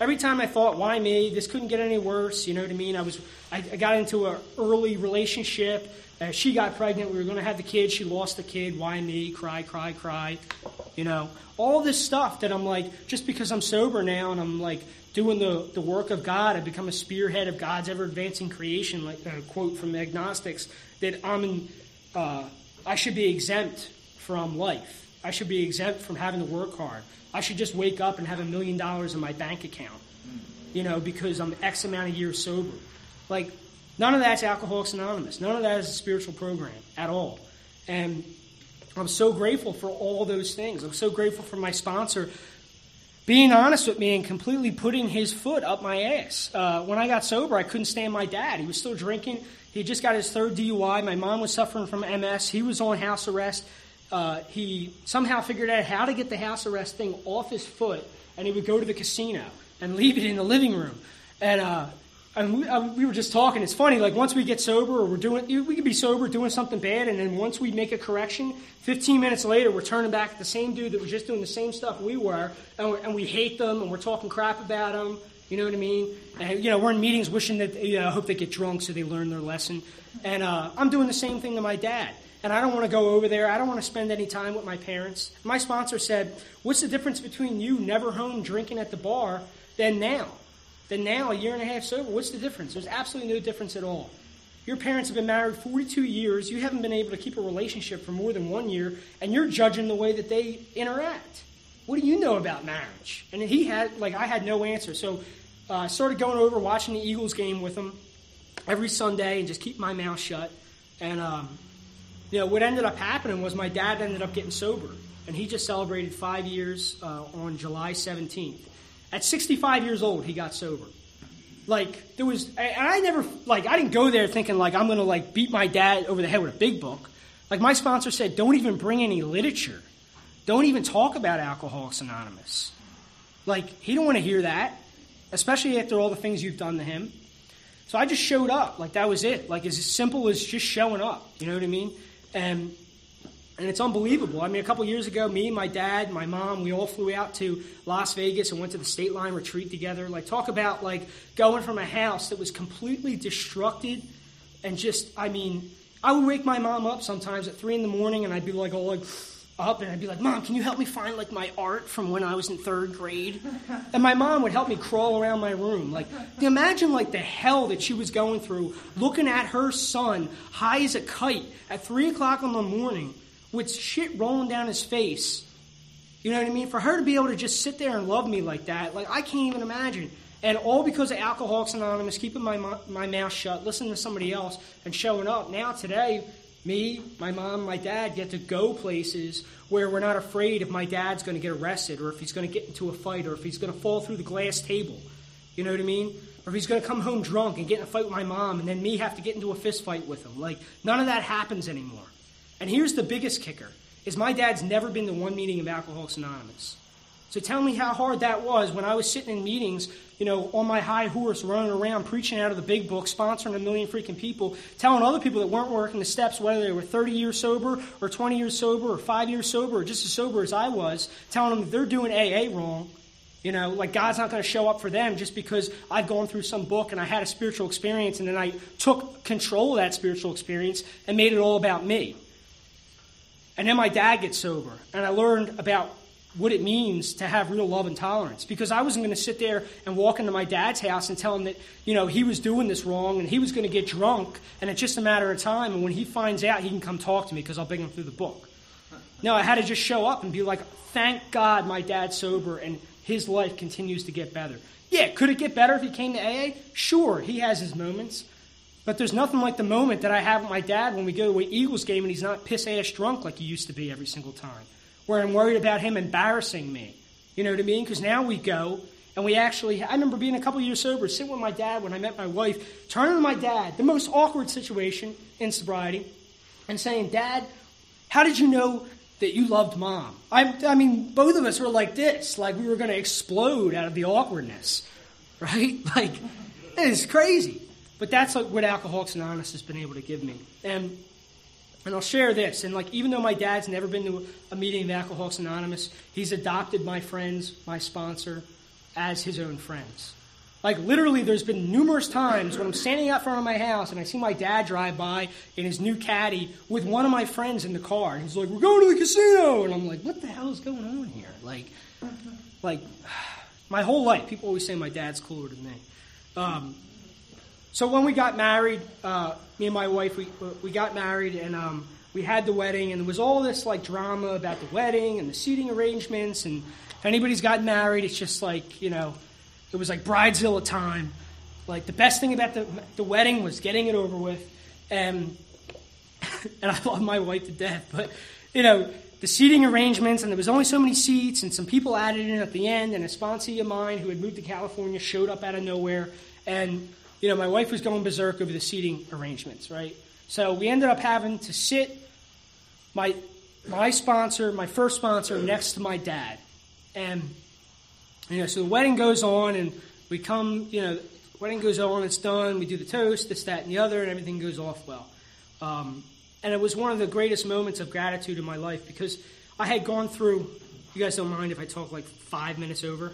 every time I thought, why me? This couldn't get any worse. You know what I mean? I was, I, I got into an early relationship. Uh, she got pregnant. We were going to have the kid. She lost the kid. Why me? Cry, cry, cry. You know, all this stuff that I'm like, just because I'm sober now and I'm like doing the, the work of God, I've become a spearhead of God's ever-advancing creation, like a quote from the agnostics, that I'm in, uh, I should be exempt from life. I should be exempt from having to work hard. I should just wake up and have a million dollars in my bank account, you know, because I'm X amount of years sober. Like, none of that's Alcoholics Anonymous. None of that is a spiritual program at all. And I'm so grateful for all those things. I'm so grateful for my sponsor being honest with me and completely putting his foot up my ass. Uh, when I got sober, I couldn't stand my dad. He was still drinking. He had just got his third D U I. My mom was suffering from M S. He was on house arrest. Uh, he somehow figured out how to get the house arrest thing off his foot, and he would go to the casino and leave it in the living room. And uh, and we, uh, we were just talking. It's funny, like once we get sober, or we're doing, we could be sober doing something bad, and then once we make a correction, fifteen minutes later, we're turning back at the same dude that was just doing the same stuff we were, and, we're, and we hate them, and we're talking crap about them. You know what I mean? And, you know, we're in meetings wishing that, you know, I hope they get drunk so they learn their lesson. And uh, I'm doing the same thing to my dad. And I don't want to go over there. I don't want to spend any time with my parents. My sponsor said, what's the difference between you never home drinking at the bar than now? Than now, a year and a half sober? What's the difference? There's absolutely no difference at all. Your parents have been married forty-two years. You haven't been able to keep a relationship for more than one year, and you're judging the way that they interact. What do you know about marriage? And he had, like, I had no answer. So uh, I started going over, watching the Eagles game with him every Sunday and just keep my mouth shut. And, um, you know, what ended up happening was my dad ended up getting sober. And he just celebrated five years uh, on July seventeenth. At sixty-five years old, he got sober. Like, there was, and I never, like, I didn't go there thinking, like, I'm going to, like, beat my dad over the head with a big book. Like, my sponsor said, don't even bring any literature. Don't even talk about Alcoholics Anonymous. Like, he don't want to hear that, especially after all the things you've done to him. So I just showed up. Like, that was it. Like, as simple as just showing up. You know what I mean? And and it's unbelievable. I mean, a couple years ago, me, my dad, my mom, we all flew out to Las Vegas and went to the State Line retreat together. Like, talk about, like, going from a house that was completely destructed and just, I mean, I would wake my mom up sometimes at three in the morning and I'd be, like, all, like, up and I'd be like, Mom, can you help me find, like, my art from when I was in third grade? And my mom would help me crawl around my room. Like, imagine, like, the hell that she was going through looking at her son high as a kite at three o'clock in the morning with shit rolling down his face. You know what I mean? For her to be able to just sit there and love me like that, like, I can't even imagine. And all because of Alcoholics Anonymous, keeping my my mouth shut, listening to somebody else, and showing up. Now, today, me, my mom, my dad get to go places where we're not afraid if my dad's going to get arrested or if he's going to get into a fight or if he's going to fall through the glass table. You know what I mean? Or if he's going to come home drunk and get in a fight with my mom and then me have to get into a fist fight with him. Like, none of that happens anymore. And here's the biggest kicker, is my dad's never been to one meeting of Alcoholics Anonymous. So tell me how hard that was when I was sitting in meetings, you know, on my high horse, running around, preaching out of the big book, sponsoring a million freaking people, telling other people that weren't working the steps, whether they were thirty years sober or twenty years sober or five years sober or just as sober as I was, telling them that they're doing A A wrong. You know, like God's not going to show up for them just because I've gone through some book and I had a spiritual experience and then I took control of that spiritual experience and made it all about me. And then my dad gets sober, and I learned about what it means to have real love and tolerance. Because I wasn't going to sit there and walk into my dad's house and tell him that, you know, he was doing this wrong, and he was going to get drunk, and it's just a matter of time, and when he finds out, he can come talk to me because I'll bring him through the book. No, I had to just show up and be like, thank God my dad's sober, and his life continues to get better. Yeah, could it get better if he came to A A? Sure, he has his moments. But there's nothing like the moment that I have with my dad when we go to an Eagles game and he's not piss-ass drunk like he used to be every single time, where I'm worried about him embarrassing me. You know what I mean? Because now we go and we actually, I remember being a couple years sober, sitting with my dad when I met my wife, turning to my dad, the most awkward situation in sobriety, and saying, Dad, how did you know that you loved Mom? I, I mean, both of us were like this, like we were going to explode out of the awkwardness, right? Like, it is crazy. But that's like what Alcoholics Anonymous has been able to give me. And and I'll share this. And like, even though my dad's never been to a meeting of Alcoholics Anonymous, he's adopted my friends, my sponsor. as his own friends. Like, literally, there's been numerous times when I'm standing out front of my house and I see my dad drive by in his new Caddy with one of my friends in the car. And he's like, we're going to the casino. And I'm like, what the hell is going on here? Like, like my whole life, people always say my dad's cooler than me. Um, so when we got married, uh, me and my wife, we we got married and um, we had the wedding. And there was all this, like, drama about the wedding and the seating arrangements. And if anybody's gotten married, it's just like, you know, it was like Bridezilla time. Like, the best thing about the the wedding was getting it over with. And and I love my wife to death. But, you know, the seating arrangements, and there was only so many seats, and some people added in at the end, and a sponsee of mine who had moved to California showed up out of nowhere. And, you know, my wife was going berserk over the seating arrangements, right? So we ended up having to sit my my sponsor, my first sponsor, next to my dad. And you know, so the wedding goes on, and we come, you know, the wedding goes on, it's done, we do the toast, this, that, and the other, and everything goes off well. Um, and it was one of the greatest moments of gratitude in my life because I had gone through, you guys don't mind if I talk like five minutes over?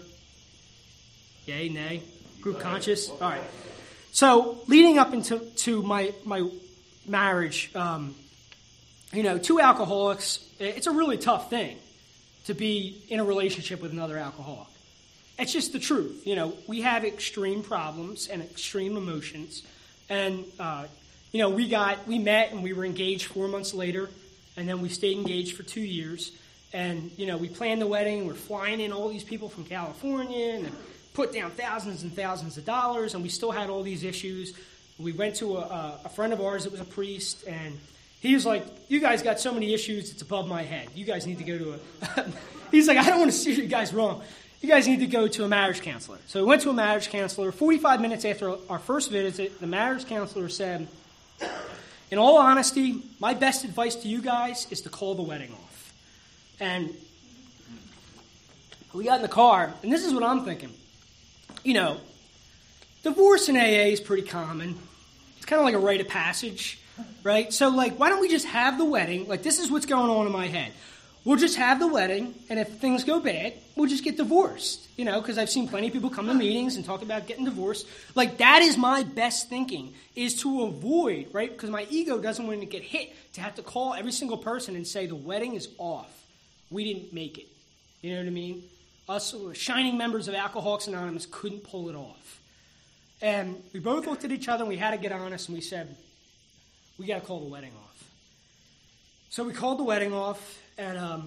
Yay, nay? Group conscious? All right. So leading up into to my, my marriage, um, you know, two alcoholics, it's a really tough thing to be in a relationship with another alcoholic. It's just the truth. You know, we have extreme problems and extreme emotions. And, uh, you know, we got, we met and we were engaged four months later. And then we stayed engaged for two years. And, you know, we planned the wedding. We're flying in all these people from California and put down thousands and thousands of dollars. And we still had all these issues. We went to a, a friend of ours that was a priest. And he was like, you guys got so many issues, it's above my head. You guys need to go to a... He's like, I don't want to steer you guys wrong. You guys need to go to a marriage counselor. So we went to a marriage counselor. forty-five minutes after our first visit, the marriage counselor said, in all honesty, my best advice to you guys is to call the wedding off. And we got in the car, and this is what I'm thinking. You know, divorce in A A is pretty common. It's kind of like a rite of passage, right? So, like, why don't we just have the wedding? Like, this is what's going on in my head. We'll just have the wedding, and if things go bad, we'll just get divorced, you know, because I've seen plenty of people come to meetings and talk about getting divorced. Like, that is my best thinking, is to avoid, right, because my ego doesn't want to get hit, to have to call every single person and say, the wedding is off. We didn't make it. You know what I mean? Us shining members of Alcoholics Anonymous couldn't pull it off. And we both looked at each other, and we had to get honest, and we said, we got to call the wedding off. So we called the wedding off. And um,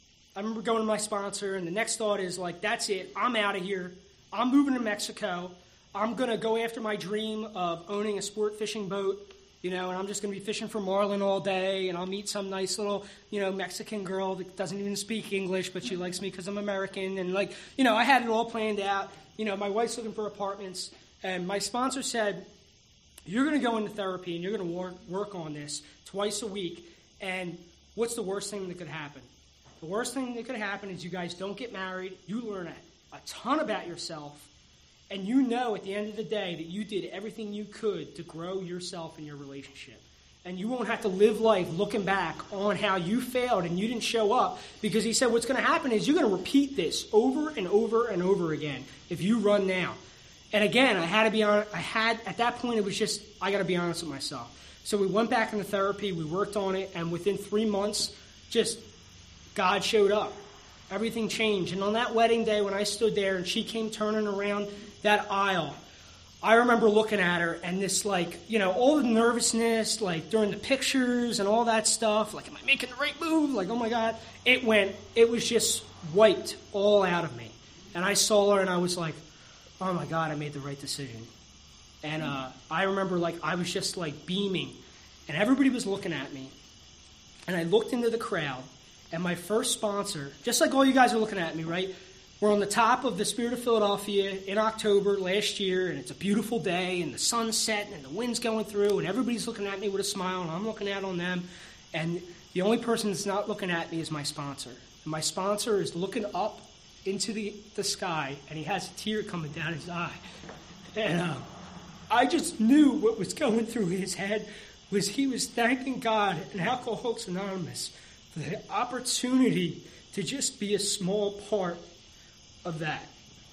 I remember going to my sponsor, and the next thought is, like, that's it. I'm out of here. I'm moving to Mexico. I'm going to go after my dream of owning a sport fishing boat, you know, and I'm just going to be fishing for marlin all day, and I'll meet some nice little, you know, Mexican girl that doesn't even speak English, but she likes me because I'm American. And, like, you know, I had it all planned out. You know, my wife's looking for apartments, and my sponsor said, you're going to go into therapy, and you're going to work, work on this twice a week, and what's the worst thing that could happen? The worst thing that could happen is you guys don't get married. You learn a, a ton about yourself. And you know at the end of the day that you did everything you could to grow yourself in your relationship. And you won't have to live life looking back on how you failed and you didn't show up. Because he said what's going to happen is you're going to repeat this over and over and over again if you run now. And again, I had to be honest. I had, at that point, it was just, I got to be honest with myself. So we went back into therapy, we worked on it, and within three months, just God showed up. Everything changed. And on that wedding day when I stood there and she came turning around that aisle, I remember looking at her and this, like, you know, all the nervousness, like during the pictures and all that stuff, like, am I making the right move? Like, oh my God. It went, it was just wiped all out of me. And I saw her and I was like, oh my God, I made the right decision. And uh, I remember, like, I was just, like, beaming. And everybody was looking at me. And I looked into the crowd. And my first sponsor, just like all you guys are looking at me, right? We're on the top of the Spirit of Philadelphia in October last year. And it's a beautiful day. And the sun's setting. And the wind's going through. And everybody's looking at me with a smile. And I'm looking out on them. And the only person that's not looking at me is my sponsor. And my sponsor is looking up into the, the sky. And he has a tear coming down his eye. And, uh... I just knew what was going through his head was he was thanking God and Alcoholics Anonymous for the opportunity to just be a small part of that.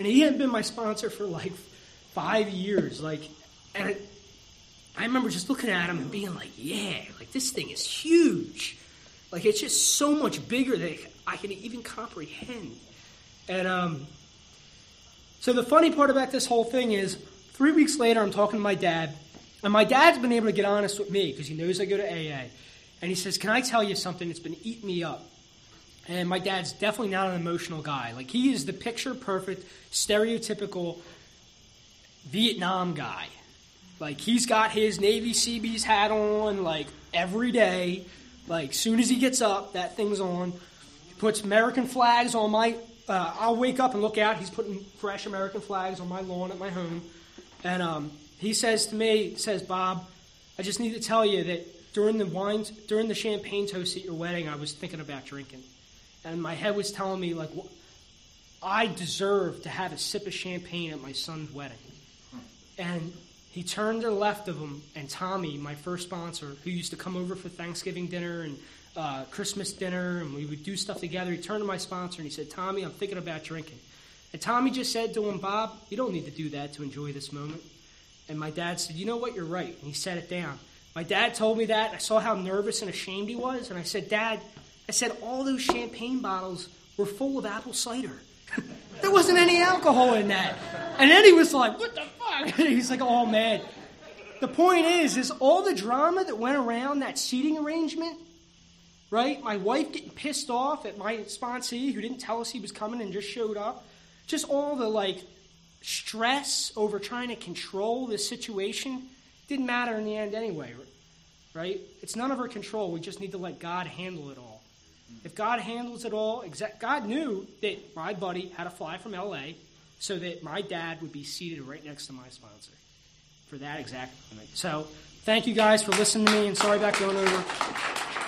And he had been my sponsor for like five years. Like, and it, I remember just looking at him and being like, yeah, like this thing is huge. Like it's just so much bigger than I can even comprehend. And um, so the funny part about this whole thing is three weeks later I'm talking to my dad. And my dad's been able to get honest with me because he knows I go to A A. And he says, can I tell you something that's been eating me up? And my dad's definitely not an emotional guy. Like, he is the picture-perfect, stereotypical Vietnam guy. Like, he's got his Navy Seabees hat on, like, every day. Like, soon as he gets up, that thing's on. He puts American flags on my... Uh, I'll wake up and look out. He's putting fresh American flags on my lawn at my home. And um, he says to me, says, Bob, I just need to tell you that during the wine, during the champagne toast at your wedding, I was thinking about drinking. And my head was telling me, like, I deserve to have a sip of champagne at my son's wedding. And he turned to the left of him, and Tommy, my first sponsor, who used to come over for Thanksgiving dinner and uh, Christmas dinner, and we would do stuff together, he turned to my sponsor and he said, Tommy, I'm thinking about drinking. And Tommy just said to him, Bob, you don't need to do that to enjoy this moment. And my dad said, you know what, you're right. And he set it down. My dad told me that. I saw how nervous and ashamed he was, and I said, Dad, I said, all those champagne bottles were full of apple cider. There wasn't any alcohol in that. And then he was like, what the fuck? And he's like all mad. The point is, is all the drama that went around that seating arrangement, right? My wife getting pissed off at my sponsee who didn't tell us he was coming and just showed up. Just all the, like, stress over trying to control this situation didn't matter in the end anyway, right? It's none of our control. We just need to let God handle it all. If God handles it all, exa- God knew that my buddy had to fly from L A so that my dad would be seated right next to my sponsor for that exact moment. So thank you guys for listening to me, and sorry about going over.